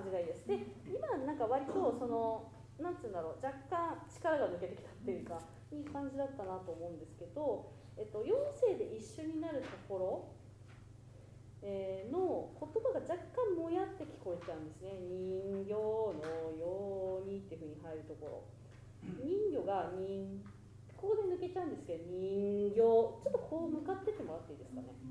じがいいです。で、今なんか割とそのなんつうんだろう、若干力が抜けてきたっていうかいい感じだったなと思うんですけど、4声で一緒になるところ、の言葉が若干もやって聞こえちゃうんですね。人形のようにっていう風に入るところ、人魚がここで抜けちゃうんですけど、人形、ちょっとこう向かってってもらっていいですかね。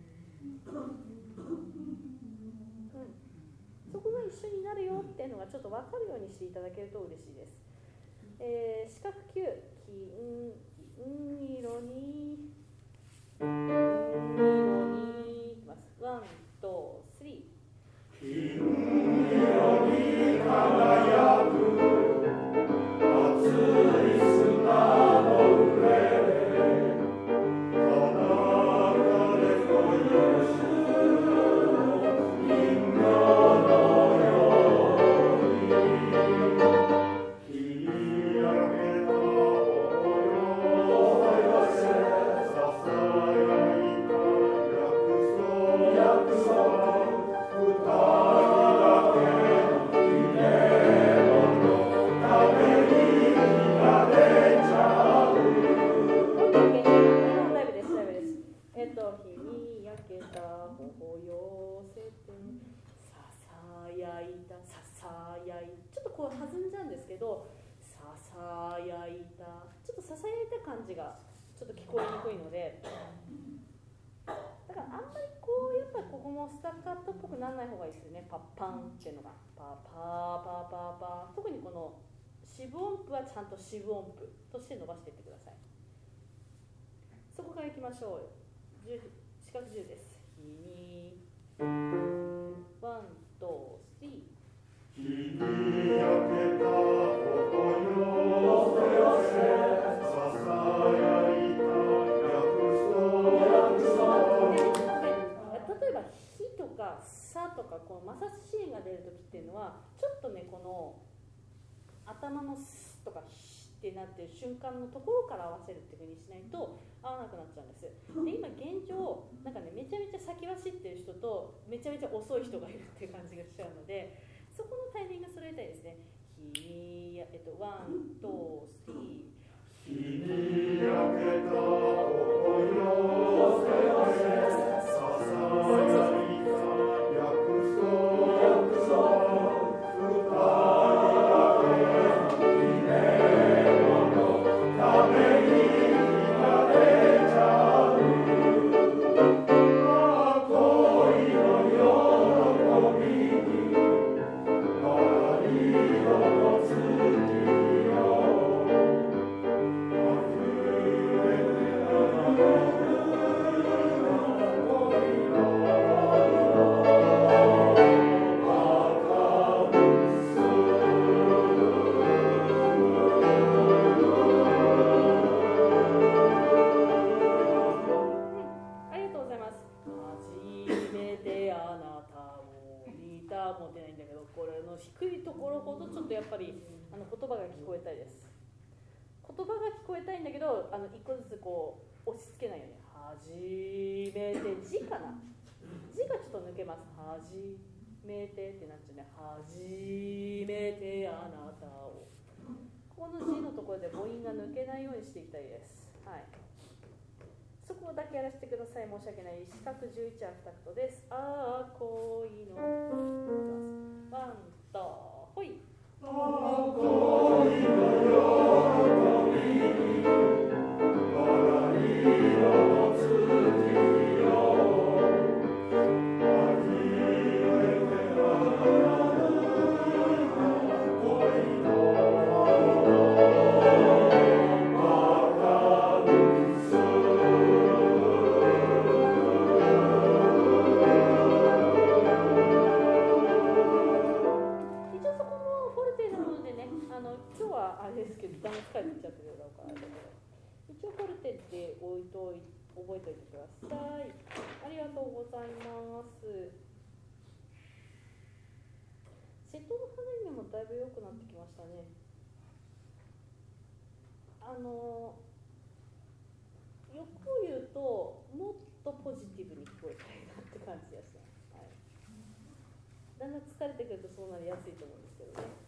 そこが一緒になるよっていうのがちょっと分かるようにしていただけると嬉しいです。四角9、金色にいきます。ワン、ツー、スリー。金色に輝く熱い砂の上で奏でこゆす人形のように切り上げた想いをささやいた約束二人だけの記念のためにが出ちゃう。ライブです、ライブです。日に焼けた頬寄せてささやいた、ささやい、ちょっとこう弾んじゃうんですけど、ささやいた、ちょっとささやいた感じがちょっと聞こえにくいので、だからあんまりこうやっぱここもスタッカートっぽくならない方がいいですよね。パッパンっていうのがパーパーパーパーパー、特にこの四分音符はちゃんと四分音符として伸ばしていってください。そこからいきましょう。四角10です。日にワン、ツー、スリー。日に焼けた頬寄せささやいた約束。例えば「ひ」とか「さ」とかこの摩擦シーンが出るときっていうのはちょっとね、この頭の「す」とか「ひ」ってなってる瞬間のところから合わせるっていう風にしないと合わなくなっちゃうんです。で、今現状なんかね、めちゃめちゃ先走ってる人とめちゃめちゃ遅い人がいるっていう感じがしちゃうので、そこのタイミング揃えたいですね。ひ、ワン、ツー、スリー。日に焼けた頬寄せささやいた約束二人だけの記念のためにが出ちゃう。恋の喜びにバラ色の月よ低いところほどちょっとやっぱり言葉が聞こえたいです。言葉が聞こえたいんだけど一個ずつこう押し付けないように。はじめて、字かな、字がちょっと抜けます。はじめてってなっちゃうね。はじめてあなたを、ここの字のところで母音が抜けないようにしていきたいです。はい、そこだけやらせてください。申し訳ない。四角11アフタクトです。ああ恋のワンとほい。ああ恋の喜びにバラ色の月よ覚えておいてください。ありがとうございます。瀬戸の花嫁もだいぶ良くなってきましたね。欲を言うともっとポジティブに聞こえたいなって感じですね。はい、 だんだん疲れてくるとそうなりやすいと思うんですけどね。